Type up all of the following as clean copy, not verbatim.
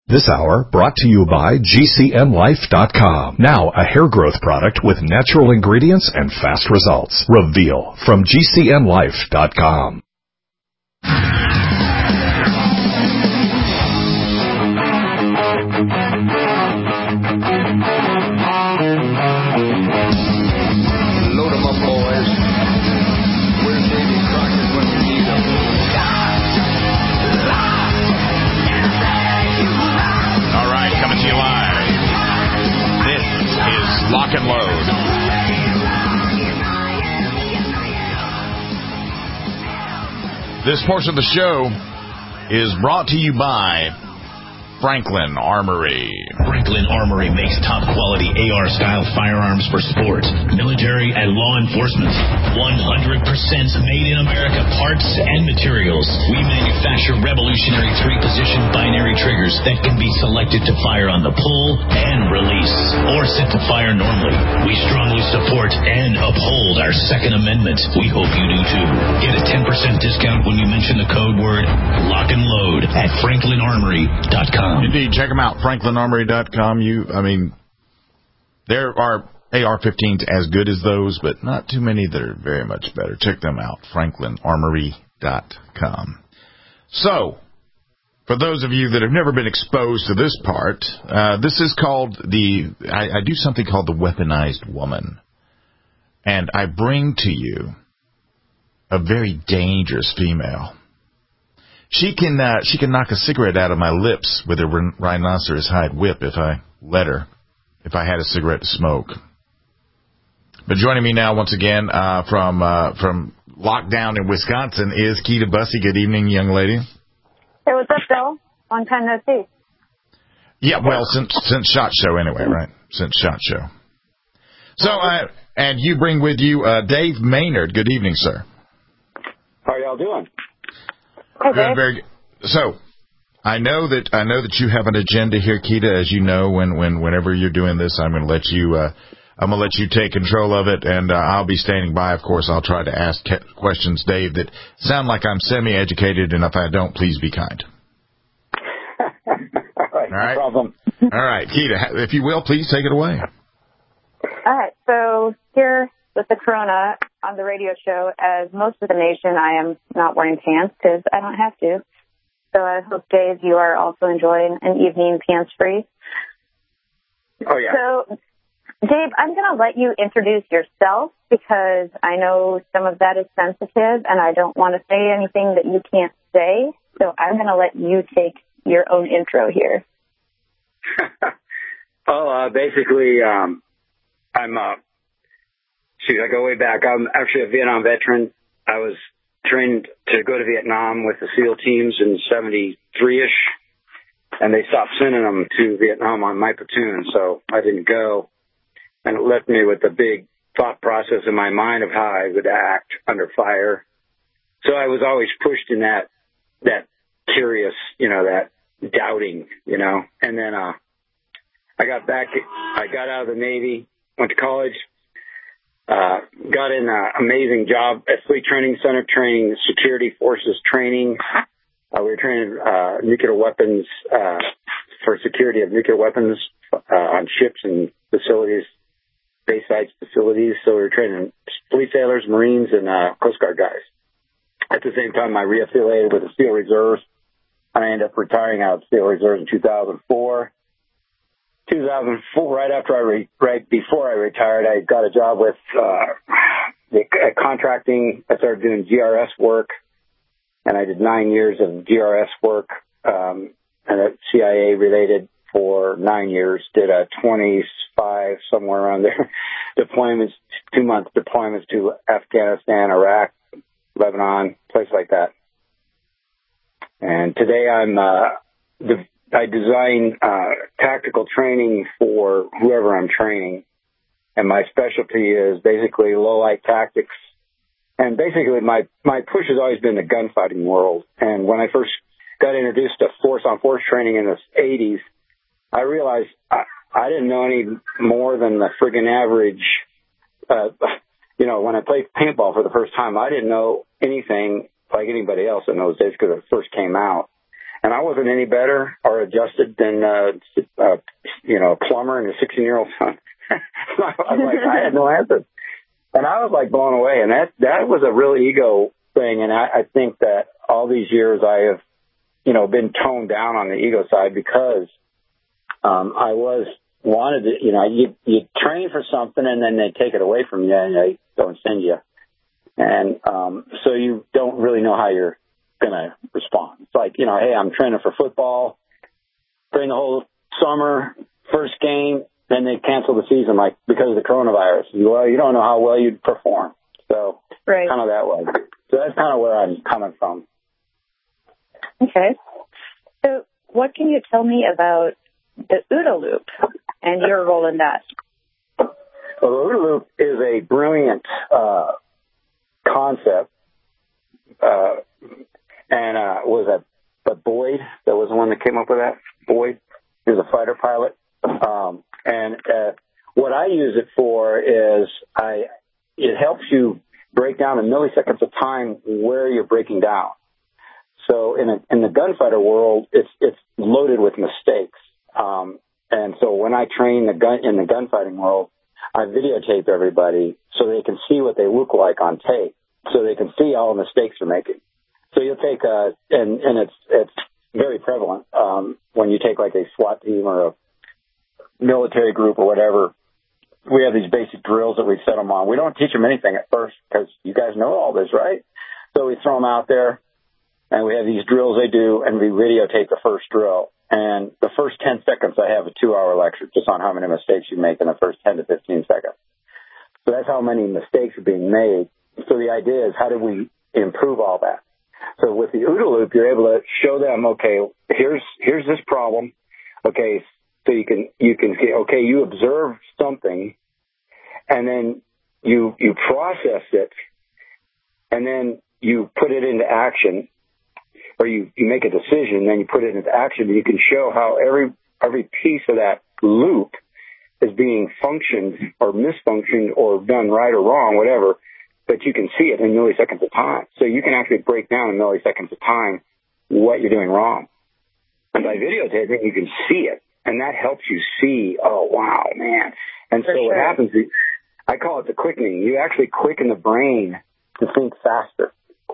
This hour brought to you by GCNlife.com. Now a hair growth product with natural ingredients and fast results. Reveal from GCNlife.com. Load 'em up, boys. Where's Davy Crockett when you need him? All right, coming to you live. This is Lock and Load. This portion of the show is brought to you by Franklin Armory. Franklin Armory makes top-quality AR-style firearms for sports, military, and law enforcement. 100% made in America parts and materials. We manufacture revolutionary three-position binary triggers that can be selected to fire on the pull and release, or set to fire normally. We strongly support and uphold our Second Amendment. We hope you do too. Get a 10% discount when you mention the code word Lock and Load at FranklinArmory.com. Indeed, check them out, FranklinArmory.com. There are AR-15s as good as those, but not too many that are very much better. Check them out, FranklinArmory.com. So, for those of you that have never been exposed to this part, this is called I do something called the weaponized woman. And I bring to you a very dangerous female. She can knock a cigarette out of my lips with a rhinoceros hide whip if I let her, if I had a cigarette to smoke. But joining me now once again from lockdown in Wisconsin is Keita Bussey. Good evening, young lady. Hey, what's up, Bill? Long time no see. Yeah, well, since SHOT Show anyway, right? Since SHOT Show. So, and you bring with you Dave Maynard. Good evening, sir. How y'all doing? Okay. Very good. So, I know that you have an agenda here, Keita. As you know, whenever you're doing this, I'm going to let you take control of it, and I'll be standing by. Of course, I'll try to ask questions, Dave, that sound like I'm semi-educated, and if I don't, please be kind. All right, no problem. All right, Keita, if you will, please take it away. All right. So here with the corona on the radio show, as most of the nation, I am not wearing pants because I don't have to. So I hope, Dave, you are also enjoying an evening pants-free. Oh, yeah. So, Dave, I'm going to let you introduce yourself because I know some of that is sensitive and I don't want to say anything that you can't say. So I'm going to let you take your own intro here. Well, basically, I go way back. I'm actually a Vietnam veteran. I was trained to go to Vietnam with the SEAL teams in 73-ish, and they stopped sending them to Vietnam on my platoon, so I didn't go. And it left me with a big thought process in my mind of how I would act under fire. So I was always pushed in that curious, that doubting, And then I got out of the Navy, went to college, got in an amazing job at Fleet Training Center, training security forces training. We were training nuclear weapons for security of nuclear weapons on ships and facilities, base sites facilities. So we were training police sailors, Marines, and Coast Guard guys. At the same time, I reaffiliated with the SEAL Reserves, and I ended up retiring out of SEAL Reserves in 2004. 2004, right before I retired, I got a job with contracting. I started doing GRS work, and I did 9 years of GRS work, and CIA related for 9 years. Did a 25, somewhere around there, deployments, 2-month deployments to Afghanistan, Iraq, Lebanon, places like that. And today I design tactical training for whoever I'm training, and my specialty is basically low-light tactics. And basically, my push has always been the gunfighting world. And when I first got introduced to force-on-force training in the 80s, I realized I didn't know any more than the friggin' average. When I played paintball for the first time, I didn't know anything like anybody else in those days because it first came out. And I wasn't any better or adjusted than, a plumber and a 16-year-old son. I was like, I had no answer. And I was like blown away. And that was a real ego thing. And I think that all these years I have, been toned down on the ego side because I wanted to, you train for something and then they take it away from you and they don't send you. And so you don't really know how you're going to respond. It's like, hey, I'm training for football, train the whole summer, first game, then they cancel the season because of the coronavirus. Well, you don't know how well you'd perform. So right. Kind of that way. So that's kind of where I'm coming from. Okay. So what can you tell me about the OODA loop and your role in that? Well, the OODA loop is a brilliant concept. Was that but Boyd? That was the one that came up with that? Boyd is a fighter pilot. What I use it for is it helps you break down in milliseconds of time where you're breaking down. So in the gunfighter world, it's loaded with mistakes. And so when I train in the gunfighting world, I videotape everybody so they can see what they look like on tape, so they can see all the mistakes they're making. So you'll take and it's very prevalent when you take like a SWAT team or a military group or whatever. We have these basic drills that we set them on. We don't teach them anything at first because you guys know all this, right? So we throw them out there, and we have these drills they do, and we videotape the first drill. And the first 10 seconds, I have a 2-hour lecture just on how many mistakes you make in the first 10 to 15 seconds. So that's how many mistakes are being made. So the idea is, how do we improve all that? So with the OODA loop, you're able to show them, okay, here's this problem. Okay, so you can see, okay, you observed something, and then you process it, and then you put it into action, or you make a decision, then you put it into action. You can show how every piece of that loop is being functioned or misfunctioned or done right or wrong, whatever, but you can see it in milliseconds of time. So you can actually break down in milliseconds of time what you're doing wrong. And by videotaping, you can see it, and that helps you see, oh, wow, man. And so what happens is, I call it the quickening. You actually quicken the brain to think faster.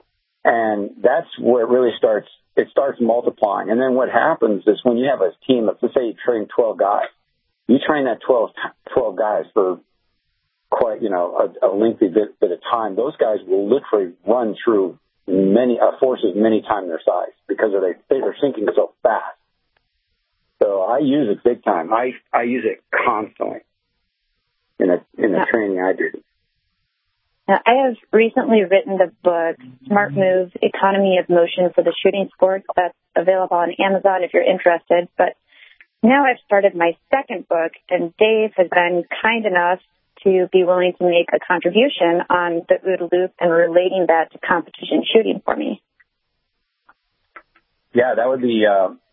And that's where it really starts. It starts multiplying. And then what happens is when you have a team of, let's say you train 12 guys, you train that 12 guys for quite, a lengthy bit of time. Those guys will literally run through many forces many times their size because they're sinking so fast. So I use it big time. I use it constantly in the training I do. Now, I have recently written the book, Smart Moves, Economy of Motion for the Shooting Sports. That's available on Amazon if you're interested. But now I've started my second book, and Dave has been kind enough to be willing to make a contribution on the OODA loop and relating that to competition shooting for me. Yeah, that'd be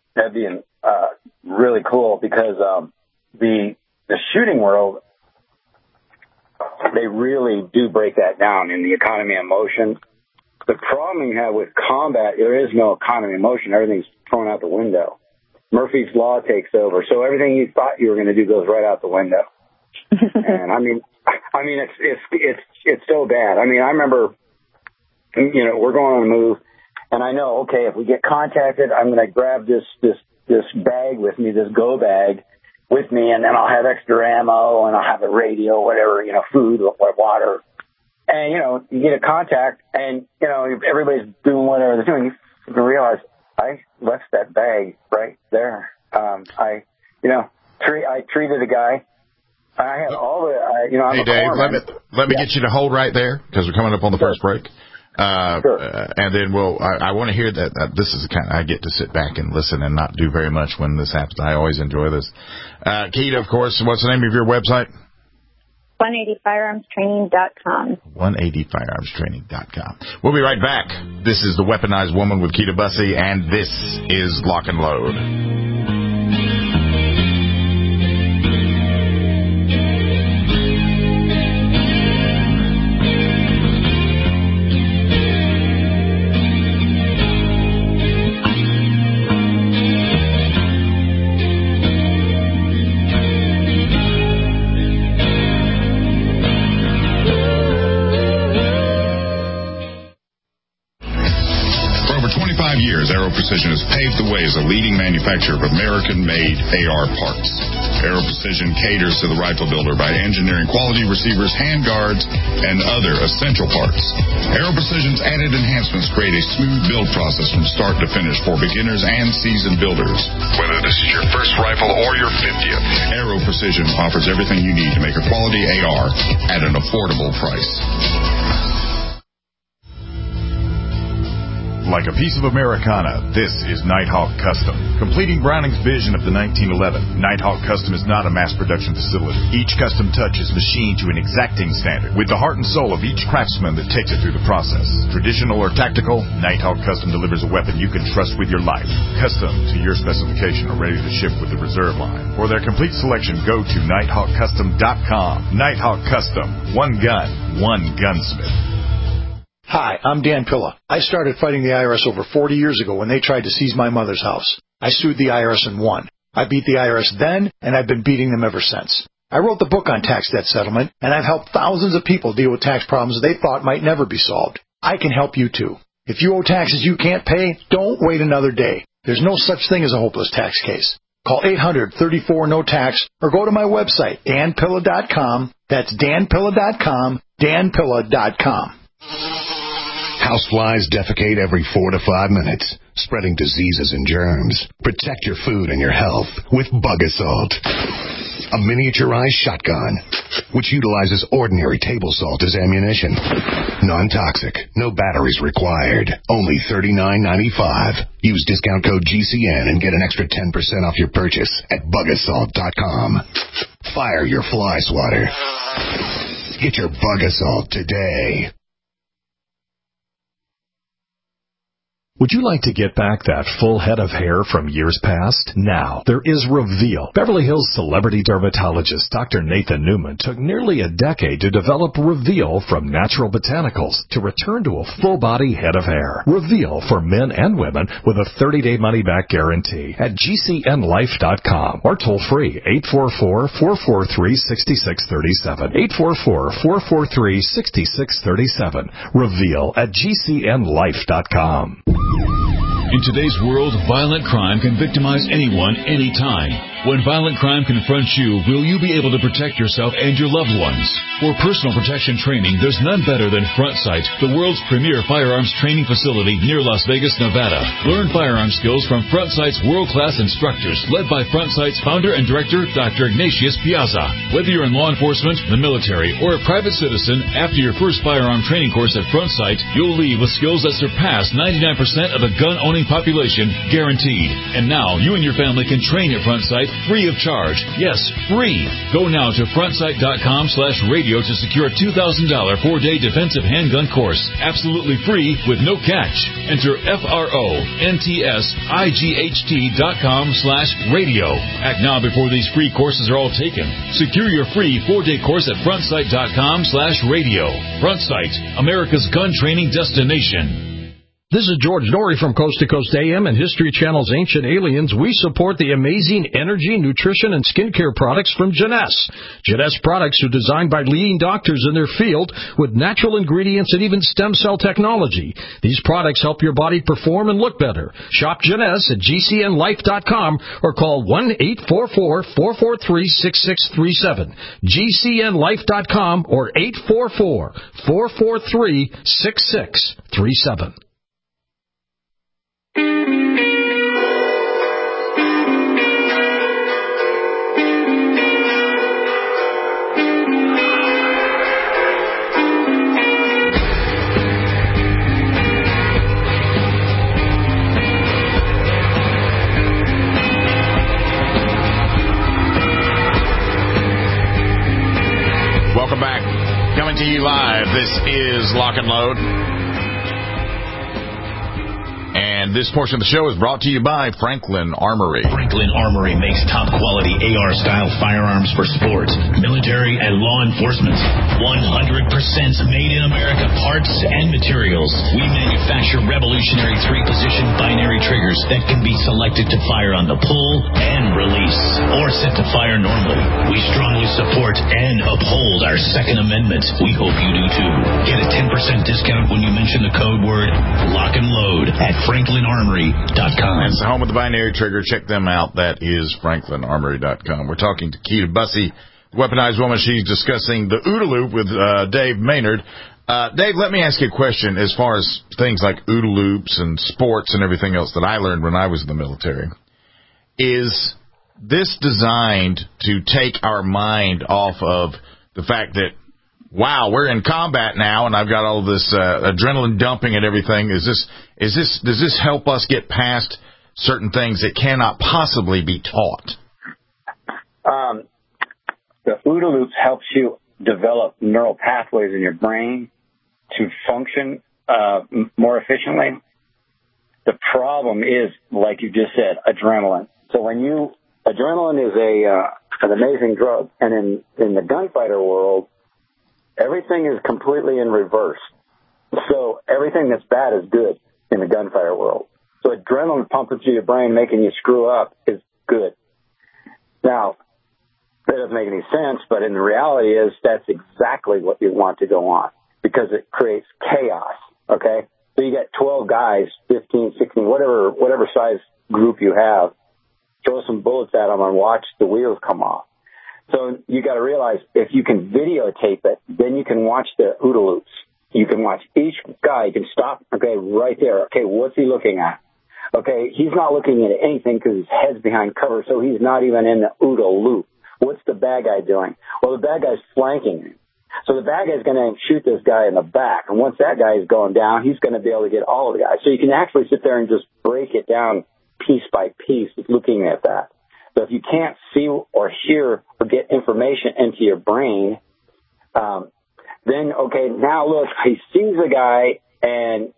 really cool because the shooting world, they really do break that down in the economy of motion. The problem you have with combat, there is no economy of motion. Everything's thrown out the window. Murphy's Law takes over. So everything you thought you were going to do goes right out the window. And I mean, it's so bad. I mean, I remember, we're going on a move, and I know, okay, if we get contacted, I'm going to grab this bag with me, this go bag with me, and then I'll have extra ammo, and I'll have a radio, whatever, food, water. And, you get a contact, and, everybody's doing whatever they're doing. You realize, I left that bag right there. I treated a guy. I had all the, I'm hey, Dave, let me get you to hold right there, because we're coming up on the first break. Sure. And then I want to hear that this is the kind I get to sit back and listen and not do very much when this happens. I always enjoy this. Keita, of course, what's the name of your website? 180firearmstraining.com. 180firearmstraining.com. We'll be right back. This is The Weaponized Woman with Keita Bussey, and this is Lock and Load. Precision has paved the way as a leading manufacturer of American-made AR parts. Aero Precision caters to the rifle builder by engineering quality receivers, handguards, and other essential parts. Aero Precision's added enhancements create a smooth build process from start to finish for beginners and seasoned builders. Whether this is your first rifle or your 50th, Aero Precision offers everything you need to make a quality AR at an affordable price. Like a piece of Americana, this is Nighthawk Custom. Completing Browning's vision of the 1911, Nighthawk Custom is not a mass production facility. Each custom touch is machined to an exacting standard, with the heart and soul of each craftsman that takes it through the process. Traditional or tactical, Nighthawk Custom delivers a weapon you can trust with your life. Custom to your specification or ready to ship with the reserve line. For their complete selection, go to NighthawkCustom.com. Nighthawk Custom. One gun, one gunsmith. Hi, I'm Dan Pilla. I started fighting the IRS over 40 years ago when they tried to seize my mother's house. I sued the IRS and won. I beat the IRS then, and I've been beating them ever since. I wrote the book on tax debt settlement, and I've helped thousands of people deal with tax problems they thought might never be solved. I can help you too. If you owe taxes you can't pay, don't wait another day. There's no such thing as a hopeless tax case. Call 800-34-NO-TAX or go to my website, danpilla.com. That's danpilla.com, danpilla.com. Houseflies defecate every 4 to 5 minutes, spreading diseases and germs. Protect your food and your health with Bug Assault. A miniaturized shotgun, which utilizes ordinary table salt as ammunition. Non-toxic, no batteries required. Only $39.95. Use discount code GCN and get an extra 10% off your purchase at bugassault.com. Fire your fly swatter. Get your Bug Assault today. Would you like to get back that full head of hair from years past? Now, there is Reveal. Beverly Hills celebrity dermatologist Dr. Nathan Newman took nearly a decade to develop Reveal from natural botanicals to return to a full-body head of hair. Reveal for men and women with a 30-day money-back guarantee at GCNlife.com or toll-free 844-443-6637. 844-443-6637. Reveal at GCNlife.com. In today's world, violent crime can victimize anyone, anytime. When violent crime confronts you, will you be able to protect yourself and your loved ones? For personal protection training, there's none better than Front Sight, the world's premier firearms training facility near Las Vegas, Nevada. Learn firearm skills from Front Sight's world-class instructors, led by Front Sight's founder and director, Dr. Ignatius Piazza. Whether you're in law enforcement, the military, or a private citizen, after your first firearm training course at Front Sight, you'll leave with skills that surpass 99% of the gun-owning population, guaranteed. And now, you and your family can train at Front Sight free of charge. Yes, free. Go now to frontsight.com/radio to secure a $2,000 4-day defensive handgun course. Absolutely free with no catch. Enter FRONTSIGHT.com/radio. Act now before these free courses are all taken. Secure your free 4-day course at frontsight.com/radio. Front Sight, America's gun training destination. This is George Norrie from Coast to Coast AM and History Channel's Ancient Aliens. We support the amazing energy, nutrition, and skincare products from Jeunesse. Jeunesse products are designed by leading doctors in their field with natural ingredients and even stem cell technology. These products help your body perform and look better. Shop Jeunesse at GCNlife.com or call 1-844-443-6637. GCNlife.com or 844-443-6637. Welcome back. Coming to you live. This is Lock and Load. And this portion of the show is brought to you by Franklin Armory. Franklin Armory makes top-quality AR-style firearms for sports, military, and law enforcement. 100% made in America parts and materials. We manufacture revolutionary 3-position binary triggers that can be selected to fire on the pull and release, or set to fire normally. We strongly support and uphold our Second Amendment. We hope you do too. Get a 10% discount when you mention the code word Lock and Load at FranklinArmory.com. That's the home of the binary trigger. Check them out. That is FranklinArmory.com. We're talking to Keita Busse, Weaponized Woman. She's discussing the OODA loop with Dave Maynard. Dave, let me ask you a question as far as things like OODA loops and sports and everything else that I learned when I was in the military. Is this designed to take our mind off of the fact that, wow, we're in combat now and I've got all this adrenaline dumping and everything? Does this help us get past certain things that cannot possibly be taught? The OODA loops helps you develop neural pathways in your brain to function more efficiently. The problem is, like you just said, adrenaline. So adrenaline is an amazing drug, and in the gunfighter world, everything is completely in reverse. So everything that's bad is good in the gunfighter world. So adrenaline pumping through your brain, making you screw up, is good. Now, that doesn't make any sense, but in the reality is that's exactly what you want to go on, because it creates chaos, okay? So you get 12 guys, 15, 16, whatever size group you have, throw some bullets at them and watch the wheels come off. So you got to realize, if you can videotape it, then you can watch the OODA loops. You can watch each guy. You can stop, okay, right there. Okay, what's he looking at? Okay, he's not looking at anything because his head's behind cover, so he's not even in the OODA loop. What's the bad guy doing? Well, the bad guy's flanking him. So the bad guy's going to shoot this guy in the back. And once that guy is going down, he's going to be able to get all of the guys. So you can actually sit there and just break it down piece by piece looking at that. So if you can't see or hear or get information into your brain, then, okay, now look, he sees a guy and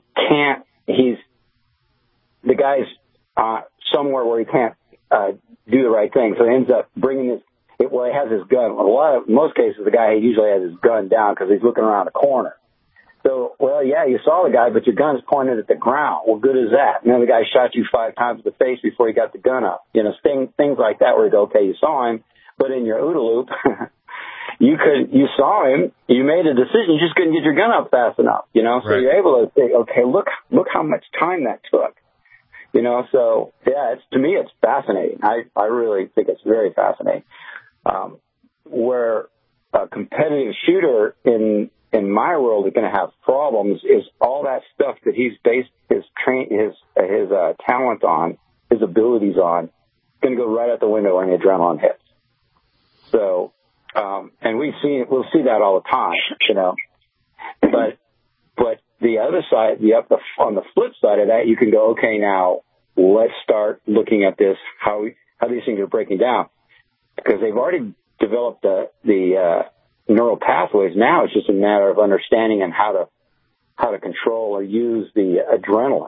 the guy's somewhere where he can't do the right thing. So he ends up bringing he has his gun. Most cases, the guy usually has his gun down because he's looking around the corner. So, well, yeah, you saw the guy, but your gun's pointed at the ground. Well, good is that? And then the guy shot you 5 times in the face before he got the gun up. You know, things like that where you go, okay, you saw him, but in your OODA loop, you saw him, you made a decision, you just couldn't get your gun up fast enough, you know? So right. You're able to say, okay, look how much time that took. You know, so, yeah, to me, it's fascinating. I really think it's very fascinating. Where a competitive shooter in my world is going to have problems is all that stuff that he's based his talent on, his abilities on, going to go right out the window when the adrenaline hits. So, and we'll see that all the time, you know. But the other side, on the flip side of that, you can go, okay, now let's start looking at this, how these things are breaking down, because they've already developed the neural pathways. Now it's just a matter of understanding and how to control or use the adrenaline.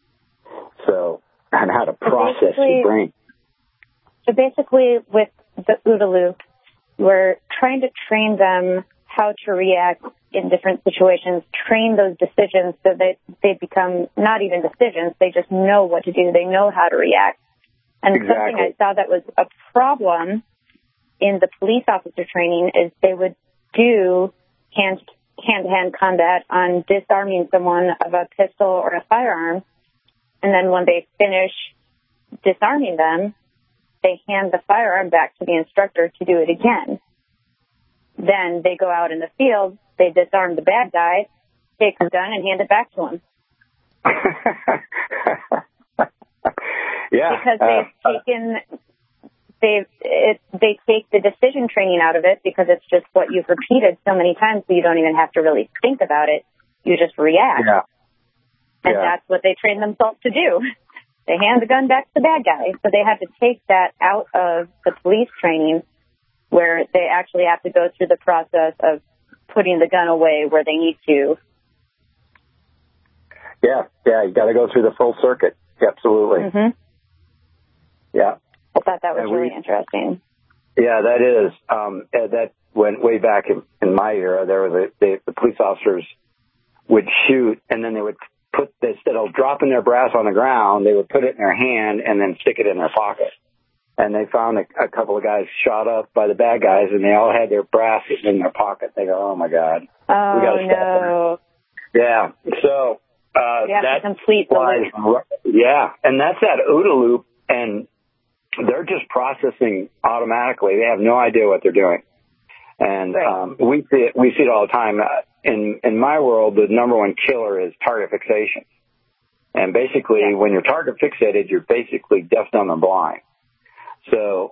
So, and how to process your brain. So basically, with the OODA loop, we're trying to train them how to react in different situations, train those decisions so that they become not even decisions, they just know what to do, they know how to react. And exactly. Something I saw that was a problem in the police officer training is they would do hand-to-hand combat on disarming someone of a pistol or a firearm, and then when they finish disarming them, they hand the firearm back to the instructor to do it again. Then they go out in the field, they disarm the bad guy, take the gun, and hand it back to him. Yeah. Because they take the decision training out of it because it's just what you've repeated so many times so you don't even have to really think about it. You just react. Yeah. And that's what they train themselves to do. They hand the gun back to the bad guy. So they have to take that out of the police training where they actually have to go through the process of putting the gun away where they need to. Yeah, you got to go through the full circuit. Absolutely. Mm-hmm. Yeah. I thought that was really interesting. Yeah, that is. That went way back in my era. There was the police officers would shoot, and then they would instead of dropping their brass on the ground, they would put it in their hand and then stick it in their pocket. and they found a couple of guys shot up by the bad guys, and they all had their brass sitting in their pocket. They go, "Oh my God, we gotta stop there." Yeah, so that's complete the loop. Yeah, and that's that OODA loop, and they're just processing automatically. They have no idea what they're doing, and we see it all the time. In my world, the number one killer is target fixation, and basically, when you're target fixated, you're basically deaf, dumb, and blind. So,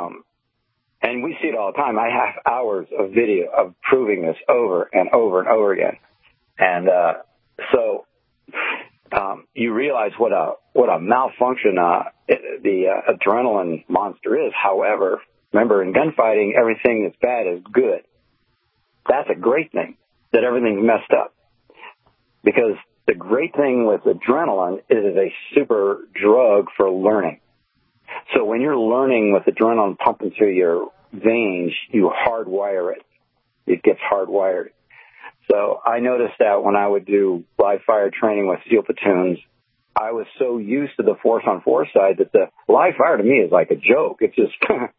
and we see it all the time. I have hours of video of proving this over and over and over again. And, so, you realize what a malfunction, the adrenaline monster is. However, remember in gunfighting, everything that's bad is good. That's a great thing, that everything's messed up. Because the great thing with adrenaline is it's a super drug for learning. So when you're learning with adrenaline pumping through your veins, you hardwire it. It gets hardwired. So I noticed that when I would do live fire training with SEAL platoons, I was so used to the force-on-force side that the live fire to me is like a joke. It's just,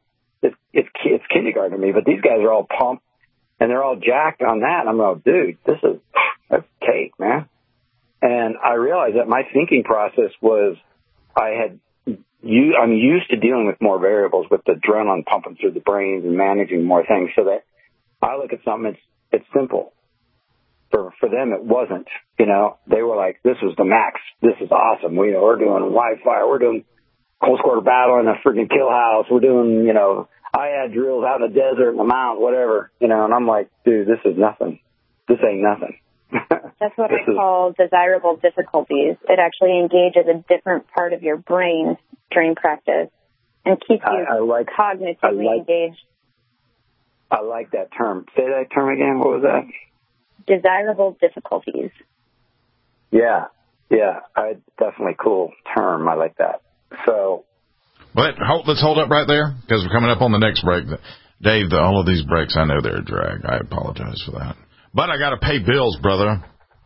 it's kindergarten to me. But these guys are all pumped, and they're all jacked on that. And I'm like, dude, that's cake, man. And I realized that my thinking process was I'm used to dealing with more variables, with the adrenaline pumping through the brains and managing more things, so that I look at something, it's simple. For them, it wasn't. You know, they were like, this was the max. This is awesome. We're doing live fire. We're doing close quarter battle in a freaking kill house. We're doing, IAD drills out in the desert, in the mountains, whatever. And I'm like, dude, this is nothing. This ain't nothing. That's what I call desirable difficulties. It actually engages a different part of your brain during practice and keeps you cognitively engaged. I like that term. Say that term again. What was that? Desirable difficulties. Yeah. Definitely cool term. I like that. So. But let's hold up right there, because we're coming up on the next break. Dave, all of these breaks, I know they're a drag. I apologize for that. But I got to pay bills, brother.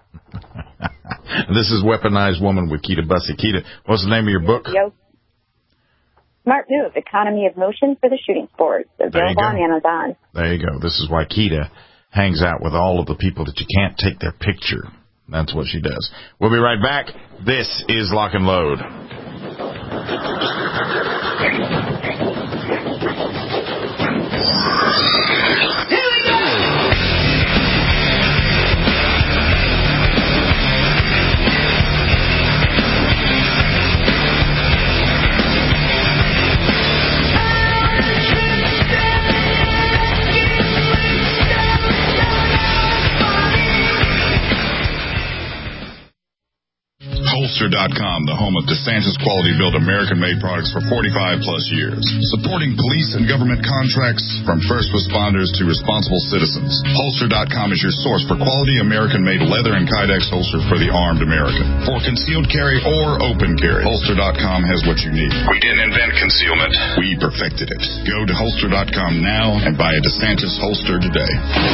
This is Weaponized Woman with Keita Busse. Keita, what's the name of your book? Yo. Smart Move, Economy of Motion for the Shooting Sports. Available on Amazon. There you go. This is why Keita hangs out with all of the people that you can't take their picture. That's what she does. We'll be right back. This is Lock and Load. Holster.com, the home of DeSantis quality-built American-made products for 45-plus years. Supporting police and government contracts from first responders to responsible citizens. Holster.com is your source for quality American-made leather and Kydex holsters for the armed American. For concealed carry or open carry, Holster.com has what you need. We didn't invent concealment. We perfected it. Go to Holster.com now and buy a DeSantis holster today.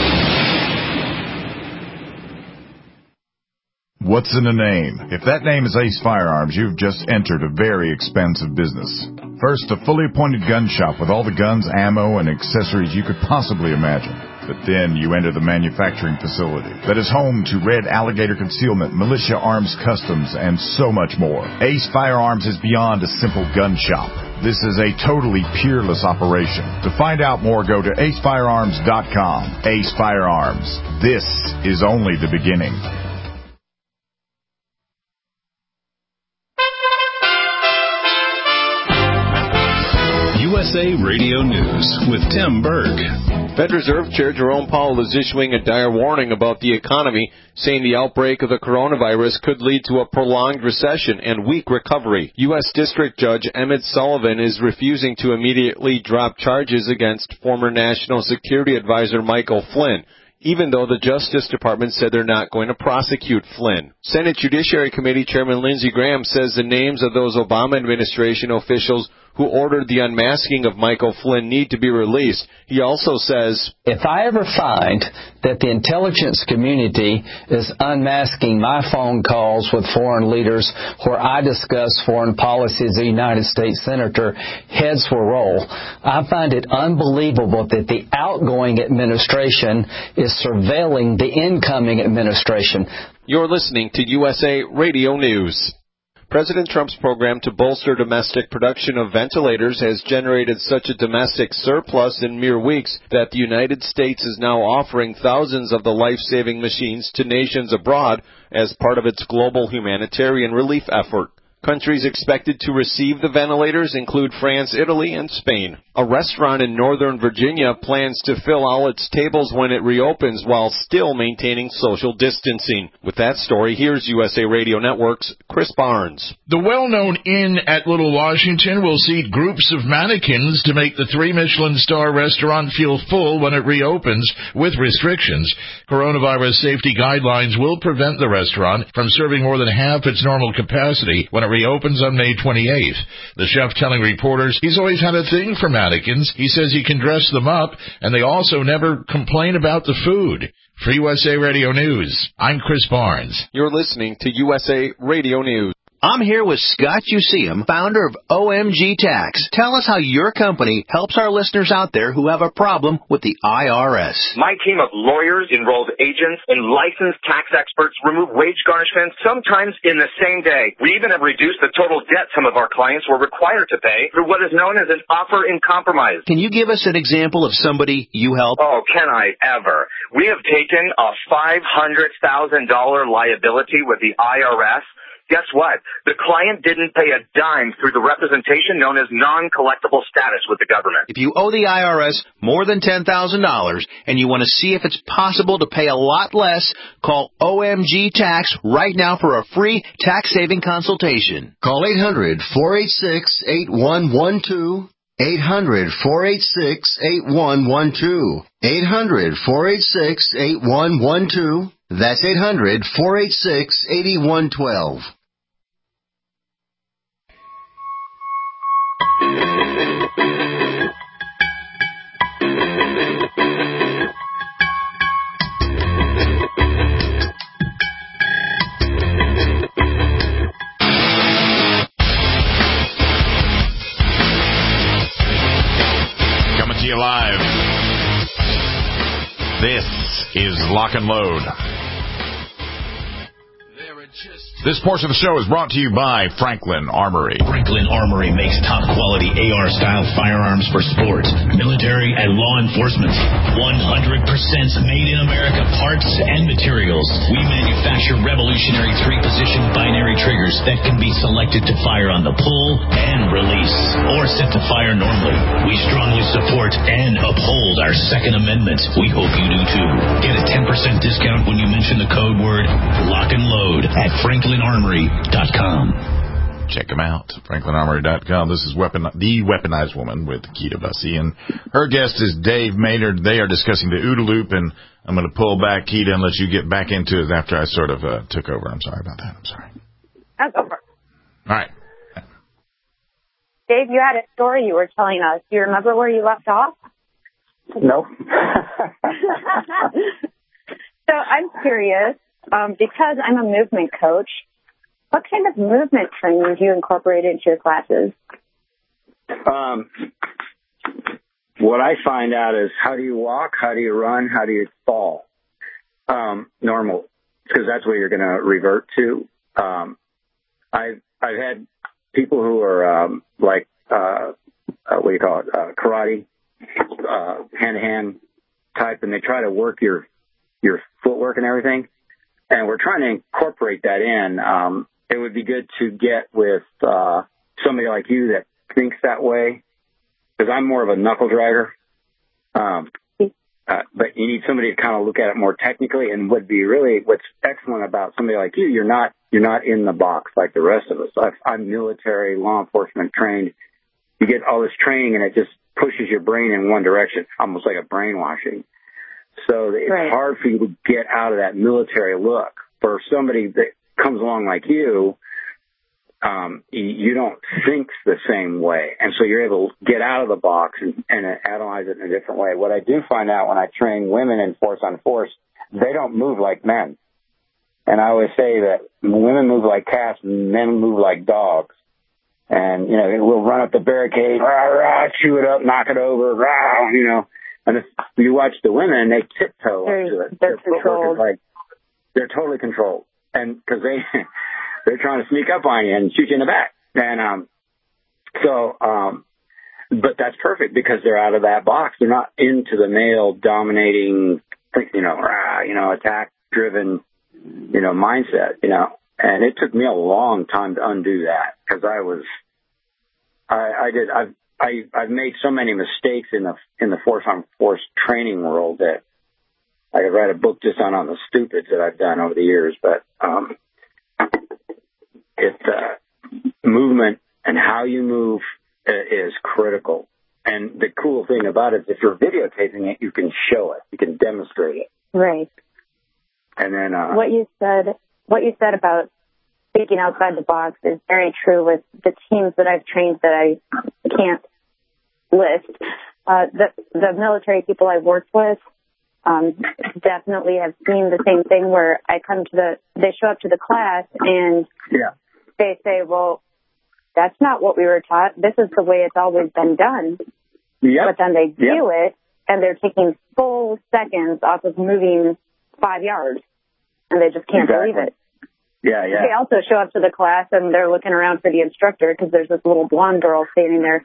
What's in a name? If that name is Ace Firearms, you've just entered a very expensive business. First, a fully appointed gun shop with all the guns, ammo, and accessories you could possibly imagine. But then you enter the manufacturing facility that is home to Red Alligator Concealment, Militia Arms Customs, and so much more. Ace Firearms is beyond a simple gun shop. This is a totally peerless operation. To find out more, go to acefirearms.com. Ace Firearms. This is only the beginning. USA Radio News with Tim Berg. Fed Reserve Chair Jerome Powell is issuing a dire warning about the economy, saying the outbreak of the coronavirus could lead to a prolonged recession and weak recovery. U.S. District Judge Emmett Sullivan is refusing to immediately drop charges against former National Security Advisor Michael Flynn, even though the Justice Department said they're not going to prosecute Flynn. Senate Judiciary Committee Chairman Lindsey Graham says the names of those Obama administration officials who ordered the unmasking of Michael Flynn, need to be released. He also says, if I ever find that the intelligence community is unmasking my phone calls with foreign leaders where I discuss foreign policies as a United States Senator, heads will roll. I find it unbelievable that the outgoing administration is surveilling the incoming administration. You're listening to USA Radio News. President Trump's program to bolster domestic production of ventilators has generated such a domestic surplus in mere weeks that the United States is now offering thousands of the life-saving machines to nations abroad as part of its global humanitarian relief effort. Countries expected to receive the ventilators include France, Italy, and Spain. A restaurant in Northern Virginia plans to fill all its tables when it reopens while still maintaining social distancing. With that story, here's USA Radio Network's Chris Barnes. The well-known Inn at Little Washington will seat groups of mannequins to make the 3 Michelin star restaurant feel full when it reopens with restrictions. Coronavirus safety guidelines will prevent the restaurant from serving more than half its normal capacity when it reopens on May 28th. The chef telling reporters he's always had a thing for mannequins. He says he can dress them up, and they also never complain about the food. For USA Radio News, I'm Chris Barnes. You're listening to USA Radio News. I'm here with Scott Useum, founder of OMG Tax. Tell us how your company helps our listeners out there who have a problem with the IRS. My team of lawyers, enrolled agents, and licensed tax experts remove wage garnishments sometimes in the same day. We even have reduced the total debt some of our clients were required to pay through what is known as an offer in compromise. Can you give us an example of somebody you help? Oh, can I ever? We have taken a $500,000 liability with the IRS. Guess what? The client didn't pay a dime through the representation known as non-collectible status with the government. If you owe the IRS more than $10,000 and you want to see if it's possible to pay a lot less, call OMG Tax right now for a free tax-saving consultation. Call 800-486-8112. 800-486-8112. 800-486-8112. That's 800-486-8112. Coming to you live. This is Lock and Load. This portion of the show is brought to you by Franklin Armory. Franklin Armory makes top-quality AR-style firearms for sports, military, and law enforcement. 100% made in America parts and materials. We manufacture revolutionary 3-position binary triggers that can be selected to fire on the pull and release, or set to fire normally. We strongly support and uphold our Second Amendment. We hope you do too. Get a 10% discount when you mention the code word Lock and Load at FranklinArmory.com. Check them out, FranklinArmory.com. This is The Weaponized Woman with Keita Bussey, and her guest is Dave Maynard. They are discussing the OODA loop, and I'm going to pull back Keita and let you get back into it after I sort of took over. I'm sorry about that. I'm sorry. That's over. All right. Dave, you had a story you were telling us. Do you remember where you left off? No. So I'm curious, because I'm a movement coach, what kind of movement training do you incorporate into your classes? What I find out is how do you walk, how do you run, how do you fall? Normal, because that's what you're going to revert to. I've had people who are what do you call it, karate, hand-to-hand type, and they try to work your footwork and everything. And we're trying to incorporate that in. It would be good to get with somebody like you that thinks that way, because I'm more of a knuckle dragger. But you need somebody to kind of look at it more technically, and would be really what's excellent about somebody like you. You're not in the box like the rest of us. I'm military, law enforcement trained. You get all this training, and it just pushes your brain in one direction, almost like a brainwashing. So it's hard for you to get out of that military look. For somebody that comes along like you, you don't think the same way. And so you're able to get out of the box and analyze it in a different way. What I do find out when I train women in force on force, they don't move like men. And I always say that women move like cats, men move like dogs. And, you know, we'll run up the barricade, rah, rah, chew it up, knock it over, rah, you know. And if you watch the women, they tiptoe up to it. They're controlled. They're totally controlled. And because they're trying to sneak up on you and shoot you in the back. And but that's perfect because they're out of that box. They're not into the male dominating, attack-driven, mindset, And it took me a long time to undo that because I've made so many mistakes in the force on force training world that I could write a book just on the stupids that I've done over the years. But movement and how you move is critical. And the cool thing about it is if you're videotaping it, you can show it, you can demonstrate it. Right. And then what you said about thinking outside the box is very true with the teams that I've trained that I can't list. The military people I've worked with definitely have seen the same thing where they show up to the class and they say, well, that's not what we were taught. This is the way it's always been done. Yep. But then they do it and they're taking full seconds off of moving 5 yards and they just can't believe it. Yeah, yeah. They also show up to the class and they're looking around for the instructor because there's this little blonde girl standing there.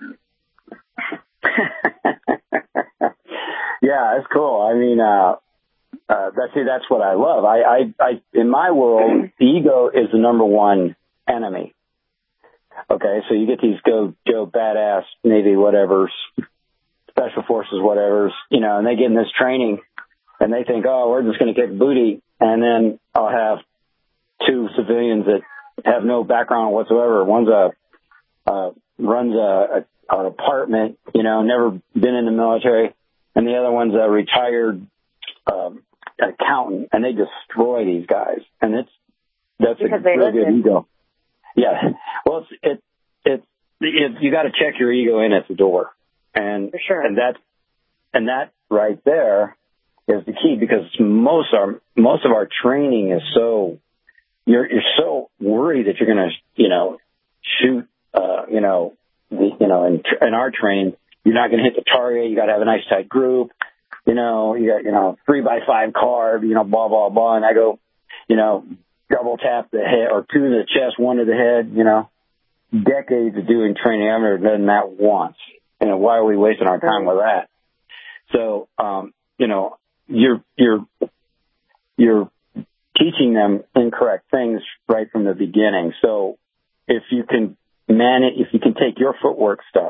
Yeah, it's cool. I mean, that's what I love. I in my world, the ego is the number one enemy. Okay, so you get these Joe badass Navy whatevers, Special Forces whatevers, and they get in this training and they think, oh, we're just going to kick booty, and then I'll have two civilians that have no background whatsoever. One's runs an apartment, never been in the military, and the other one's a retired accountant, and they destroy these guys. And that's because a real good ego. Yeah. Well, it's you got to check your ego in at the door, and for sure. And that right there is the key because most of our training is so. You're so worried that you're going to, shoot, in our training, you're not going to hit the target. You got to have a nice tight group. You got, 3x5 carb, blah, blah, blah. And I go, double tap the head or two to the chest, one to the head, decades of doing training. I've never done that once. Why are we wasting our time with that? So, you're teaching them incorrect things right from the beginning. So if you can take your footwork stuff,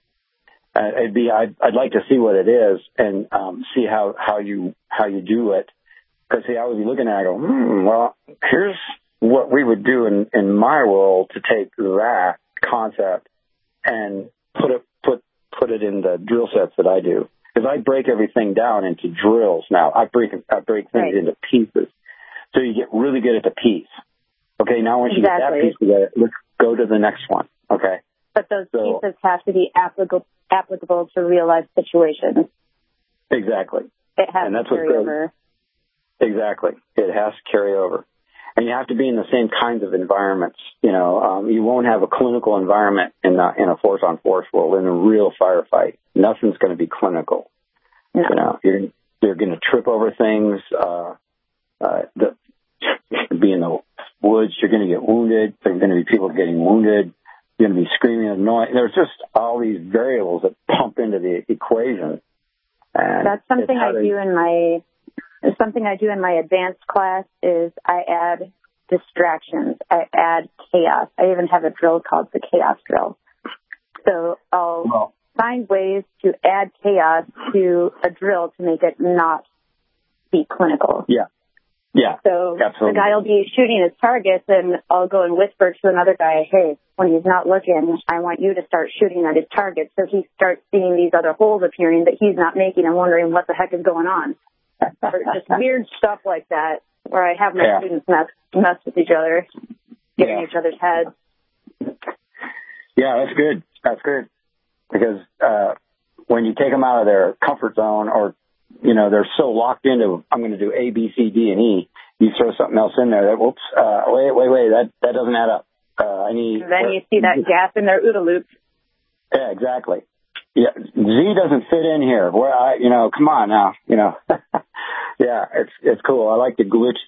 I'd like to see what it is and see how you do it. Because I was looking at it, I go, well, here's what we would do in my world to take that concept and put it in the drill sets that I do. Because I break everything down into drills now. I break things into pieces. So you get really good at the piece. Okay, now once you get that piece together, let's go to the next one. Okay. But those pieces have to be applicable to real life situations. Exactly. It has to carry over. Exactly. It has to carry over. And you have to be in the same kinds of environments. You won't have a clinical environment in a force-on-force world. In a real firefight, nothing's going to be clinical. No. You're going to trip over things. Be in the woods, you're going to get wounded. There's going to be people getting wounded. You're going to be screaming and annoying. There's just all these variables that pump into the equation. And that's something I do in my advanced class is I add distractions. I add chaos. I even have a drill called the chaos drill. So I'll find ways to add chaos to a drill to make it not be clinical. Yeah. Yeah. So absolutely. The guy will be shooting his targets, and I'll go and whisper to another guy, hey, when he's not looking, I want you to start shooting at his target. So he starts seeing these other holes appearing that he's not making and wondering what the heck is going on. Or just weird stuff like that, where I have my students mess with each other, get in each other's heads. Yeah, that's good. That's good. Because when you take them out of their comfort zone, or, you know, they're so locked into, I'm going to do A, B, C, D, and E, you throw something else in there that, whoops, wait, that doesn't add up. Then you see that gap in their OODA loop. Yeah, exactly. Yeah, Z doesn't fit in here. Well, come on now, Yeah, it's cool. I like to glitch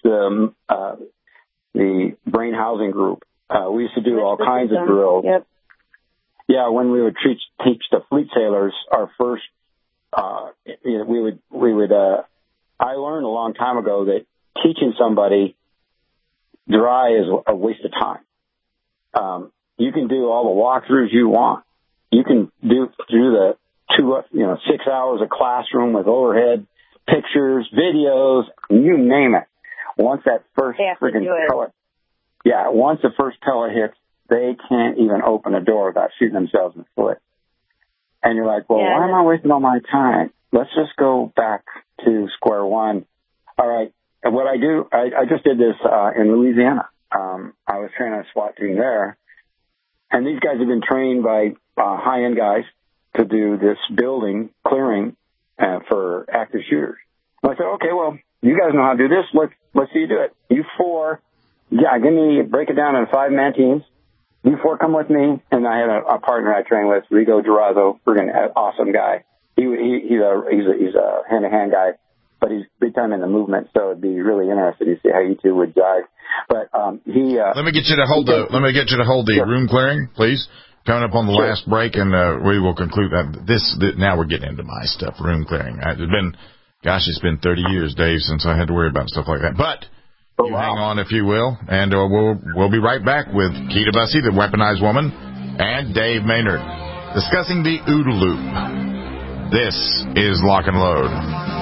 the brain housing group. We used to do all kinds of drills. Yep. Yeah, when we would teach the fleet sailors our first, I learned a long time ago that teaching somebody dry is a waste of time. You can do all the walkthroughs you want. You can do the 6 hours of classroom with overhead pictures, videos, you name it. Once that first freaking pellet, once the first pellet hits, they can't even open a door without shooting themselves in the foot. And you're like, well, why am I wasting all my time? Let's just go back to square one. All right. And what I do, I just did this in Louisiana. I was training a SWAT team there. And these guys have been trained by high-end guys to do this building clearing for active shooters. And I said, okay, well, you guys know how to do this. Let's see you do it. You four, break it down in 5-man teams. You four come with me. And I had a partner I trained with, Rigo Durazo, friggin' awesome guy. He's a hand-to-hand guy, but he's big time in the movement. So it'd be really interesting to see how you two would jive. But let me get you to hold the room clearing, please. Coming up on the last break, and we will conclude that. Now we're getting into my stuff, room clearing. It's been 30 years, Dave, since I had to worry about stuff like that. But hang on, if you will, and we'll be right back with Keita Bussey, the weaponized woman, and Dave Maynard discussing the OODA loop. This is Lock and Load.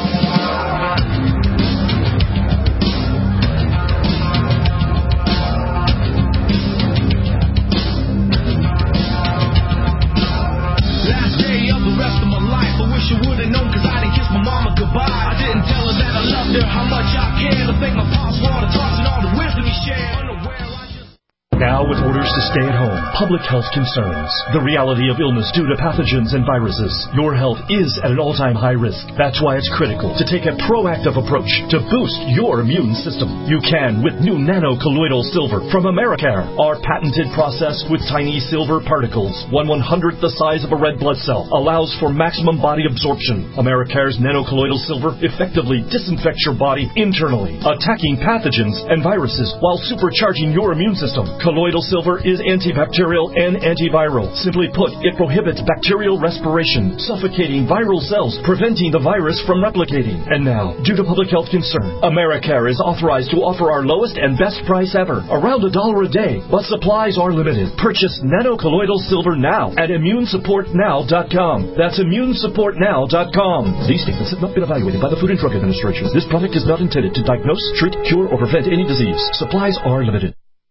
Now, with orders to stay at home, public health concerns, the reality of illness due to pathogens and viruses, your health is at an all-time high risk. That's why it's critical to take a proactive approach to boost your immune system. You can with new nano-colloidal silver from Americare. Our patented process with tiny silver particles, 1/100th the size of a red blood cell, allows for maximum body absorption. Americare's nano-colloidal silver effectively disinfects your body internally, attacking pathogens and viruses while supercharging your immune system. Colloidal silver is antibacterial and antiviral. Simply put, it prohibits bacterial respiration, suffocating viral cells, preventing the virus from replicating. And now, due to public health concern, Americare is authorized to offer our lowest and best price ever, around $1 a day, but supplies are limited. Purchase nano-colloidal silver now at immunesupportnow.com. That's immunesupportnow.com. These statements have not been evaluated by the Food and Drug Administration. This product is not intended to diagnose, treat, cure, or prevent any disease. Supplies are limited.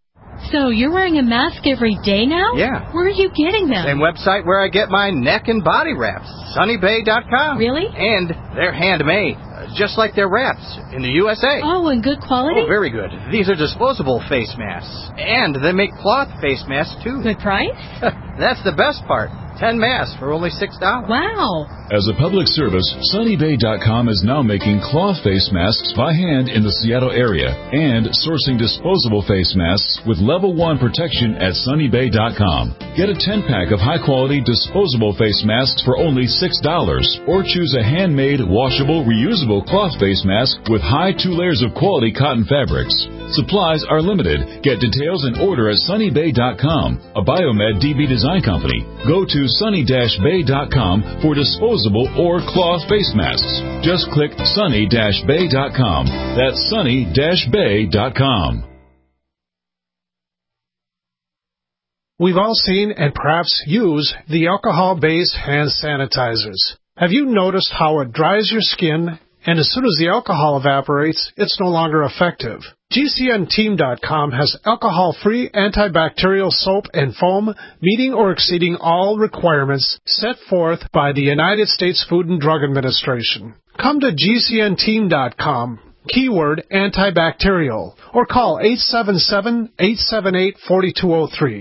So you're wearing a mask every day now? Yeah. Where are you getting them? Same website where I get my neck and body wraps, sunnybay.com. Really? And they're handmade, just like their wraps in the USA. Oh, and good quality? Oh, very good. These are disposable face masks. And they make cloth face masks, too. Good price? That's the best part. 10 masks for only $6. Wow. As a public service, sunnybay.com is now making cloth face masks by hand in the Seattle area and sourcing disposable face masks with level 1 protection at sunnybay.com. Get a 10-pack of high-quality disposable face masks for only $6 or choose a handmade, washable, reusable cloth face mask with high 2 layers of quality cotton fabrics. Supplies are limited. Get details and order at sunnybay.com, a Biomed DB design company. Go to sunny-bay.com for disposable or cloth face masks. Just click sunny-bay.com. That's sunny-bay.com. We've all seen and perhaps use the alcohol-based hand sanitizers. Have you noticed how it dries your skin, and as soon as the alcohol evaporates, it's no longer effective? GCNteam.com has alcohol-free antibacterial soap and foam meeting or exceeding all requirements set forth by the United States Food and Drug Administration. Come to GCNteam.com, keyword antibacterial, or call 877-878-4203.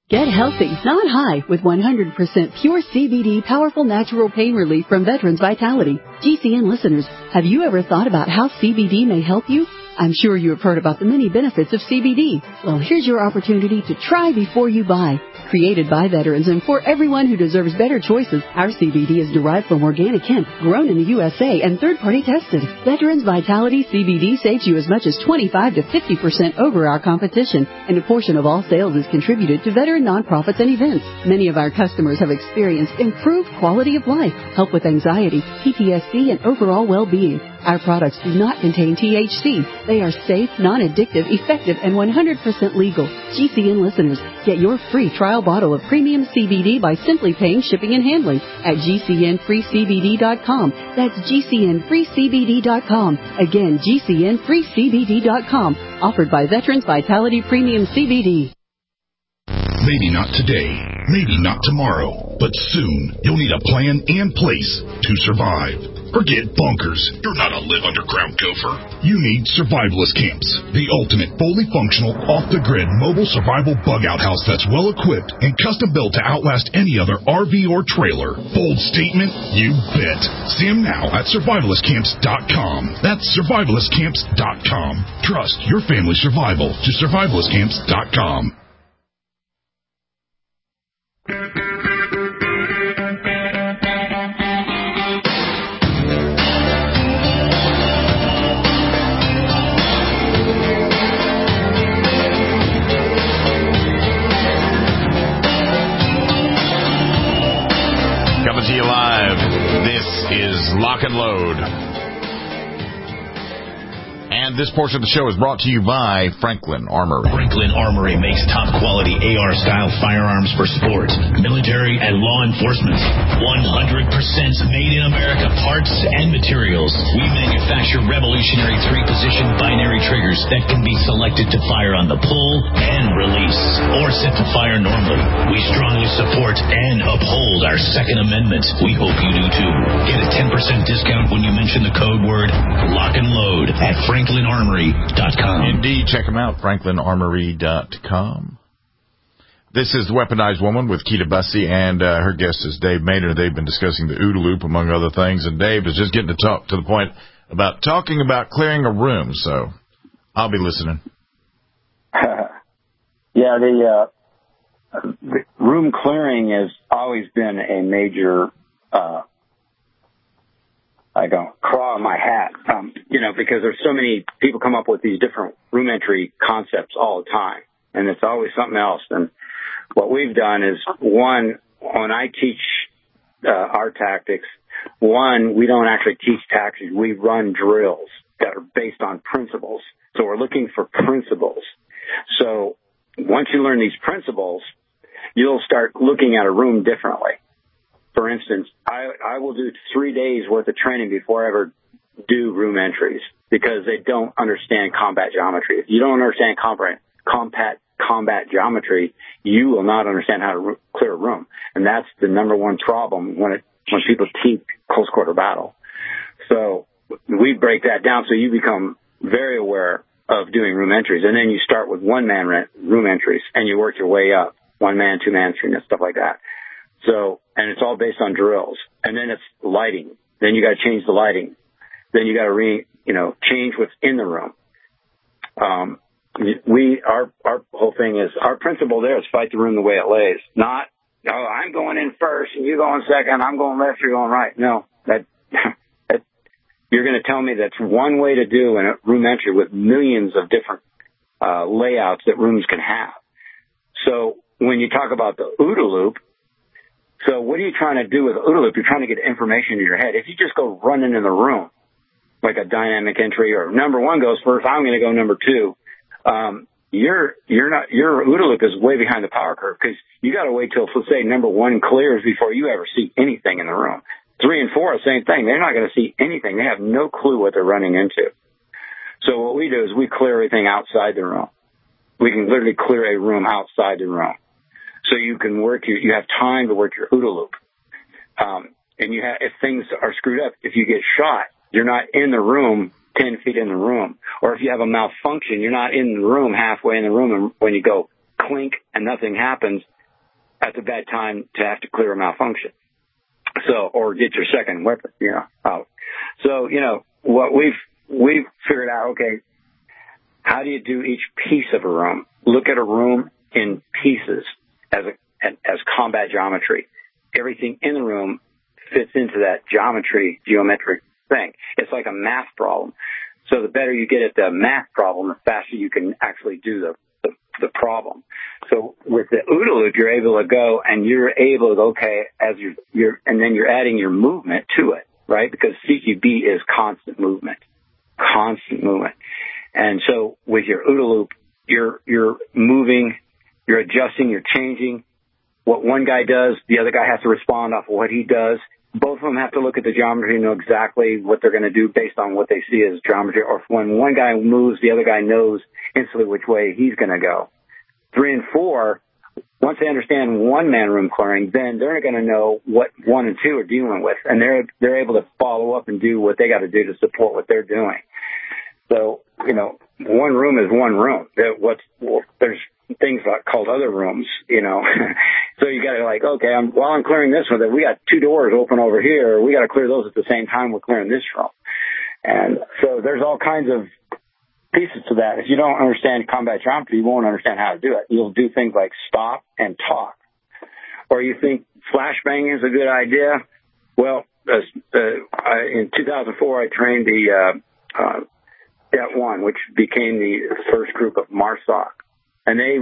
Get healthy, not high, with 100% pure CBD powerful natural pain relief from Veterans Vitality. GCN listeners, have you ever thought about how CBD may help you? I'm sure you have heard about the many benefits of CBD. Well, here's your opportunity to try before you buy. Created by veterans and for everyone who deserves better choices, our CBD is derived from organic hemp, grown in the USA and third-party tested. Veterans Vitality CBD saves you as much as 25 to 50% over our competition, and a portion of all sales is contributed to veteran nonprofits and events. Many of our customers have experienced improved quality of life, help with anxiety, PTSD, and overall well-being. Our products do not contain THC. They are safe, non-addictive, effective, and 100% legal. GCN listeners, get your free trial bottle of premium CBD by simply paying shipping and handling at GCNFreeCBD.com. That's GCNFreeCBD.com. Again, GCNFreeCBD.com. Offered by Veterans Vitality Premium CBD. Maybe not today, maybe not tomorrow, but soon you'll need a plan and place to survive. Forget bunkers. You're not a live underground gopher. You need survivalist camps, the ultimate fully functional, off-the-grid mobile survival bug-out house that's well-equipped and custom-built to outlast any other RV or trailer. Bold statement? You bet. See them now at survivalistcamps.com. That's survivalistcamps.com. Trust your family's survival to survivalistcamps.com. Coming to you live, this is Lock and Load. And this portion of the show is brought to you by Franklin Armory. Franklin Armory makes top-quality AR-style firearms for sports, military, and law enforcement. 100% made in America parts and materials. We manufacture revolutionary 3-position binary triggers that can be selected to fire on the pull and release, or set to fire normally. We strongly support and uphold our Second Amendment. We hope you do too. Get a 10% discount when you mention the code word Lock and Load at FranklinArmory.com. Indeed, check them out, FranklinArmory.com. This is The Weaponized Woman with Keita Bussey, and her guest is Dave Maynard. They've been discussing the OODA loop, among other things, and Dave is just getting to talk to the point about talking about clearing a room, so I'll be listening. Yeah, the room clearing has always been a major craw in my hat, because there's so many people come up with these different room entry concepts all the time, and it's always something else. And what we've done is, one, when I teach our tactics, we don't actually teach tactics. We run drills that are based on principles. So we're looking for principles. So once you learn these principles, you'll start looking at a room differently. For instance, I will do 3 days worth of training before I ever do room entries because they don't understand combat geometry. If you don't understand combat geometry, you will not understand how to clear a room. And that's the number one problem when people teach close quarter battle. So we break that down so you become very aware of doing room entries. And then you start with one-man room entries and you work your way up. 1-man, 2-man, 3-man, stuff like that. So, and it's all based on drills. And then it's lighting. Then you got to change the lighting. Then you got to change what's in the room. Our whole thing is, our principle there is fight the room the way it lays. Not, I'm going in first and you going second, I'm going left, you're going right. No, that you're going to tell me that's one way to do in a room entry with millions of different layouts that rooms can have. So when you talk about the OODA loop, so what are you trying to do with the OODA loop? You're trying to get information in your head. If you just go running in the room, like a dynamic entry, or number one goes first, I'm going to go number two, your OODA loop is way behind the power curve because you got to wait till, let's say, number one clears before you ever see anything in the room. 3 and 4, same thing. They're not going to see anything. They have no clue what they're running into. So what we do is we clear everything outside the room. We can literally clear a room outside the room. So you can you have time to work your OODA loop. And if things are screwed up, if you get shot, you're not in the room 10 feet in the room. Or if you have a malfunction, you're not in the room halfway in the room, and when you go clink and nothing happens, that's a bad time to have to clear a malfunction. So, or get your second weapon, out. So, what we've figured out, okay, how do you do each piece of a room? Look at a room in pieces as combat geometry. Everything in the room fits into that geometric thing. It's like a math problem. So the better you get at the math problem, the faster you can actually do the problem. So with the OODA loop, you're able to go and you're able to, okay, as and then you're adding your movement to it, right? Because CQB is constant movement. And so with your OODA loop, you're moving, you're adjusting, you're changing. What one guy does, the other guy has to respond off of what he does. Both of them have to look at the geometry and know exactly what they're going to do based on what they see as geometry. Or when one guy moves, the other guy knows instantly which way he's going to go. 3 and 4, once they understand one-man room clearing, then they're going to know what 1 and 2 are dealing with, and they're able to follow up and do what they got to do to support what they're doing. So, one room is one room. There's things called other rooms, So you got to okay, while I'm clearing this one, we got 2 doors open over here. We got to clear those at the same time we're clearing this room. And so there's all kinds of pieces to that. If you don't understand combat geometry, you won't understand how to do it. You'll do things like stop and talk. Or you think flashbang is a good idea. Well, in 2004, I trained the DET-1, which became the first group of MARSOC. And they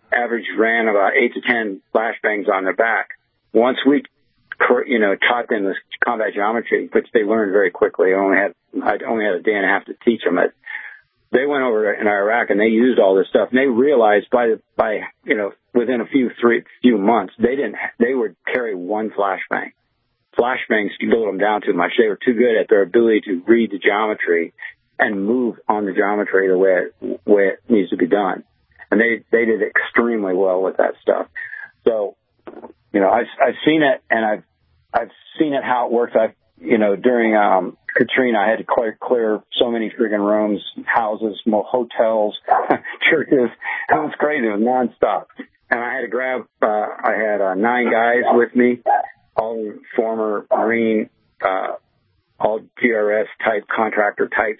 ran about 8 to 10 flashbangs on their back. Once we, taught them this combat geometry, which they learned very quickly. I only had a day and a half to teach them it. They went over in Iraq and they used all this stuff. And they realized by within a few months, they would carry one flashbang. Flashbangs slowed them down too much. They were too good at their ability to read the geometry and move on the geometry the way it needs to be done. And they did extremely well with that stuff. So, I've seen it, and I've seen it how it works. During Katrina, I had to clear so many friggin' rooms, houses, hotels, churches. It was crazy. It was nonstop. And I had to grab. I had 9 guys with me, all former Marine, all GRS type contractor types.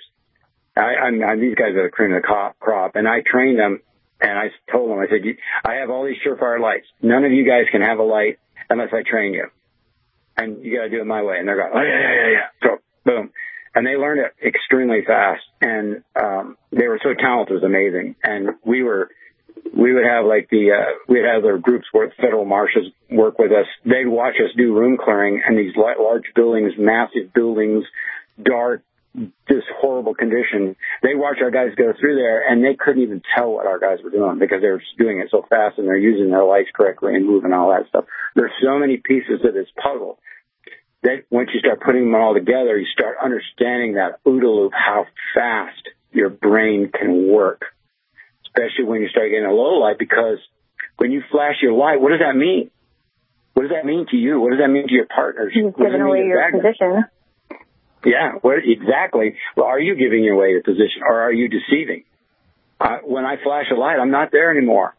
These guys are the cream of the crop, and I trained them. And I told them, I said, I have all these Surefire lights. None of you guys can have a light unless I train you. And you got to do it my way. And they're going, oh, yeah. So, boom. And they learned it extremely fast. And they were so talented, it was amazing. And we would have we'd have their groups where federal marshals work with us. They'd watch us do room clearing in these large buildings, massive buildings, dark, this horrible condition. They watch our guys go through there, and they couldn't even tell what our guys were doing because they were doing it so fast, and they're using their lights correctly and moving all that stuff. There's so many pieces of this puzzle that once you start putting them all together, you start understanding that OODA loop, how fast your brain can work, especially when you start getting a low light, because when you flash your light, what does that mean? What does that mean to you? What does that mean to your partners? You've given away your position. Yeah, exactly. Well, are you giving away your position, or are you deceiving? When I flash a light, I'm not there anymore.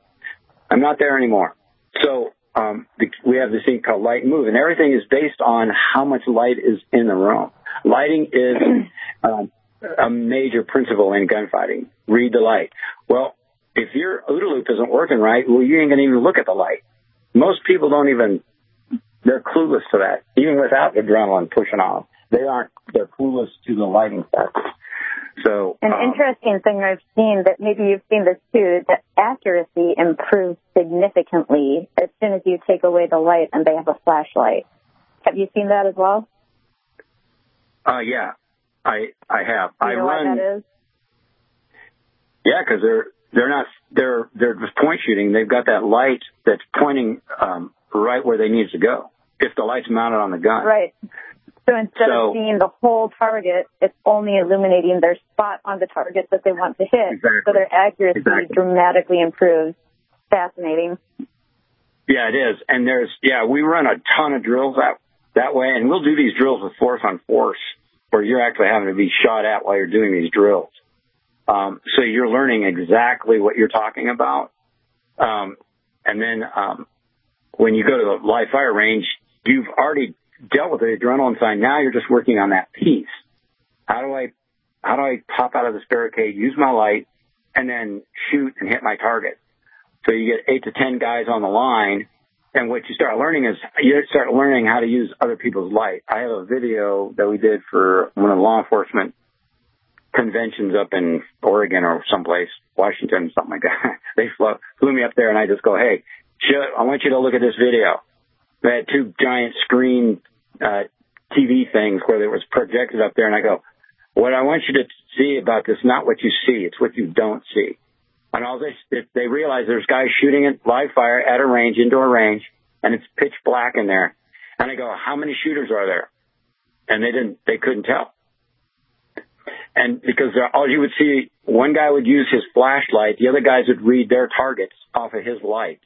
So we have this thing called light and move, and everything is based on how much light is in the room. Lighting is a major principle in gunfighting. Read the light. Well, if your OODA loop isn't working right, well, you ain't going to even look at the light. Most people they're clueless to that, even without adrenaline pushing on. They're clueless to the lighting factor. So an interesting thing I've seen, that maybe you've seen this too, that accuracy improves significantly as soon as you take away the light and they have a flashlight. Have you seen that as well? Yeah, I have. Do you know why that is? Yeah, because they're just point shooting. They've got that light that's pointing right where they need to go. If the light's mounted on the gun, right. So instead of seeing the whole target, it's only illuminating their spot on the target that they want to hit. Exactly. So their accuracy dramatically improves. Fascinating. Yeah, it is. And we run a ton of drills that way, and we'll do these drills with force on force, where you're actually having to be shot at while you're doing these drills. So you're learning exactly what you're talking about. And then when you go to the live fire range, you've already dealt with the adrenaline sign. Now you're just working on that piece. How do I pop out of this barricade, use my light, and then shoot and hit my target? So you get 8 to 10 guys on the line, and what you start learning is you start learning how to use other people's light. I have a video that we did for one of the law enforcement conventions up in Oregon or someplace, Washington, something like that. They flew me up there, and I just go, hey, I want you to look at this video. They had 2 giant screen TV things where it was projected up there, and I go, what I want you to see about this, not what you see, it's what you don't see. And all this, they realize there's guys shooting at live fire at a range, indoor range, and it's pitch black in there. And I go, how many shooters are there? And they couldn't tell. And because all you would see, one guy would use his flashlight, the other guys would read their targets off of his light.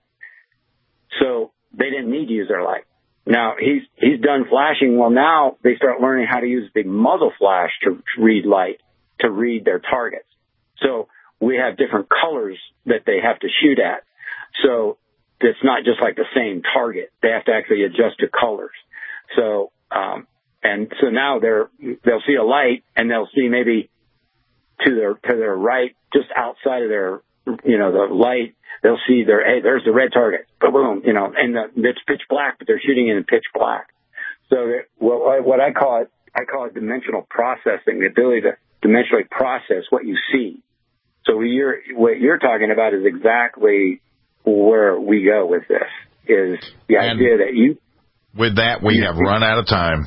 So they didn't need to use their light. Now, he's done flashing. Well, now they start learning how to use the muzzle flash to read light, to read their targets. So we have different colors that they have to shoot at. So it's not just like the same target. They have to actually adjust to colors. So, and so now they'll see a light, and they'll see maybe to their right, just outside of their, the light, they'll see hey, there's the red target. Boom, and it's pitch black, but they're shooting in pitch black. So what I call it dimensional processing, the ability to dimensionally process what you see. So what you're talking about is exactly where we go with this, is the idea that you... With that, we have run out of time.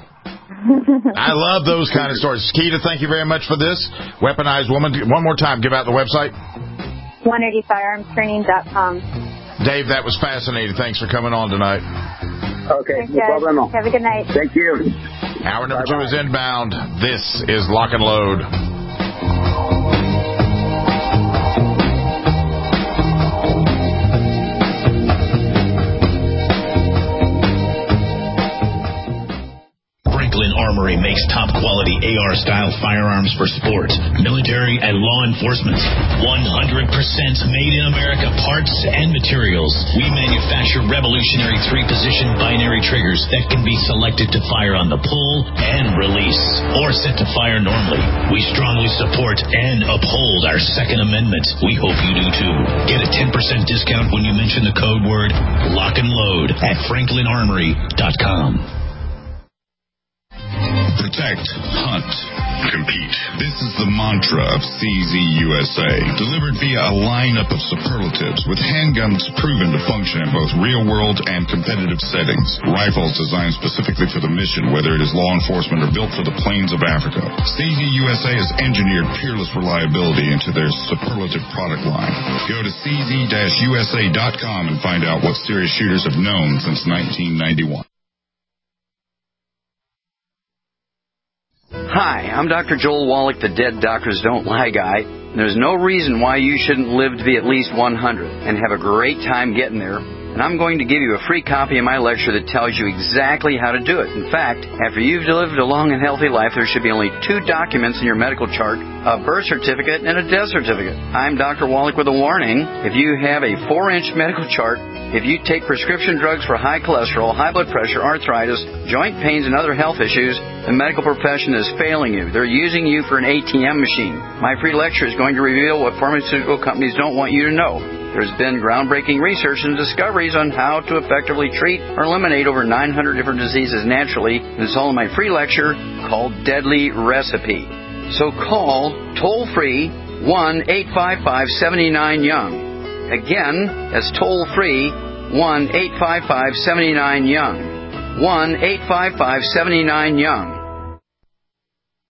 I love those kind of stories. Keita, thank you very much for this. Weaponized Woman. One more time, give out the website. 180firearmstraining.com. Dave, that was fascinating. Thanks for coming on tonight. Okay, no problem. Have a good night. Thank you. Hour number 2 is inbound. This is Lock and Load. Franklin Armory makes top-quality AR-style firearms for sport, military, and law enforcement. 100% made in America parts and materials. We manufacture revolutionary 3-position binary triggers that can be selected to fire on the pull and release, or set to fire normally. We strongly support and uphold our Second Amendment. We hope you do too. Get a 10% discount when you mention the code word Lock and Load at FranklinArmory.com. Protect, hunt, compete. This is the mantra of CZ USA, delivered via a lineup of superlatives with handguns proven to function in both real-world and competitive settings. Rifles designed specifically for the mission, whether it is law enforcement or built for the plains of Africa. CZ USA has engineered peerless reliability into their superlative product line. Go to cz-usa.com and find out what serious shooters have known since 1991. Hi, I'm Dr. Joel Wallach, the Dead Doctors Don't Lie guy. There's no reason why you shouldn't live to be at least 100 and have a great time getting there. And I'm going to give you a free copy of my lecture that tells you exactly how to do it. In fact, after you've lived a long and healthy life, there should be only 2 documents in your medical chart, a birth certificate and a death certificate. I'm Dr. Wallach with a warning. If you have a 4-inch medical chart, if you take prescription drugs for high cholesterol, high blood pressure, arthritis, joint pains, and other health issues, the medical profession is failing you. They're using you for an ATM machine. My free lecture is going to reveal what pharmaceutical companies don't want you to know. There's been groundbreaking research and discoveries on how to effectively treat or eliminate over 900 different diseases naturally. And it's all in my free lecture called Deadly Recipe. So call toll-free 1-855-79-YOUNG. Again, that's toll-free 1-855-79-YOUNG. 1-855-79-YOUNG.